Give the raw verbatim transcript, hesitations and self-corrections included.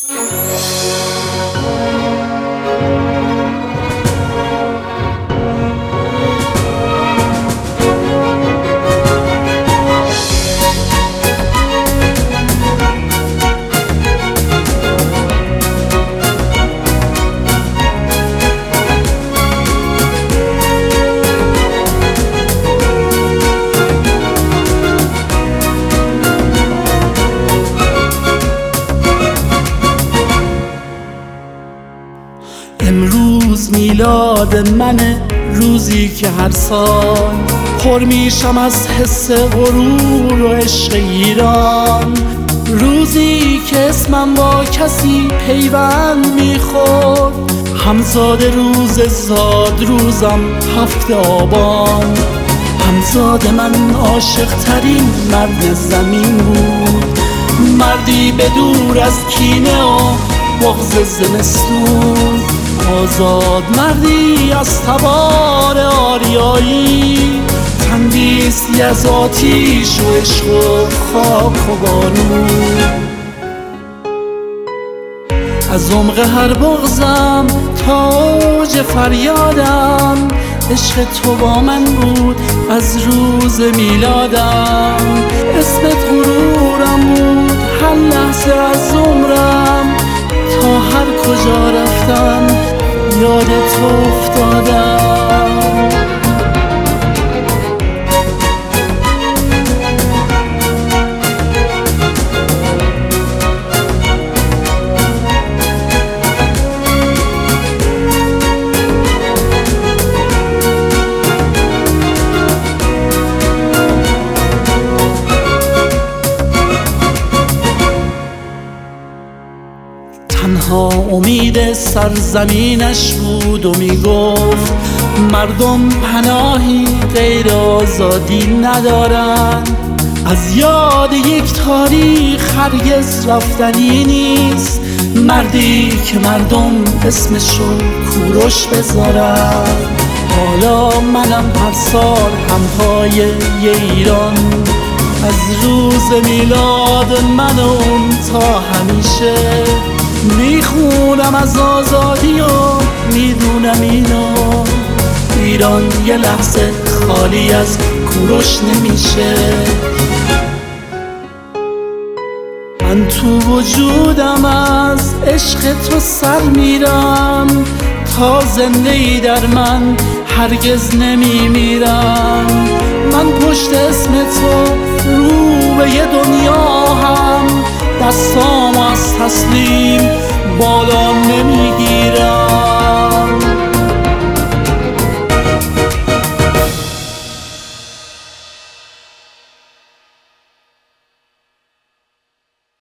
امروز میلاد منه، روزی که هر سال پر میشم از حس غرور و عشق ایران، روزی که اسمم با کسی پیوند میخورد، همزاد روز زاد روزم هفت آبان. همزاد من عاشق ترین مرد زمین بود، مردی به دور از کینه و بغض زمستون، آزاد مردی از تبار آریایی، تندیستی از آتیش و عشق و خاک و بارون. از عمق هر بغضم تا اوج فریادم، عشق تو با من بود از روز میلادم. اسمت غرورم بود هر لحظه از عمرم، تا هر کجا رفتم یاد تو افتادم. تنها امید سرزمینش بود و میگفت مردم پناهی غیر آزادی ندارن. از یاد یک تاریخ هرگز رفتنی نیست، مردی که مردم اسمشو کوروش بذارن. حالا منم هر سال همپای ایران، از روز میلاد من و اون تا همیشه میخونم از آزادی و میدونم اینو، ایران یه لحظه خالی از کوروش نمیشه. من تو وجودم از عشق تو سر میرم، تا زنده ای در من هرگز نمیمیرم. من پشت اسم تو رو به یه دنیا هم، دستام از تسلیم بالا نمی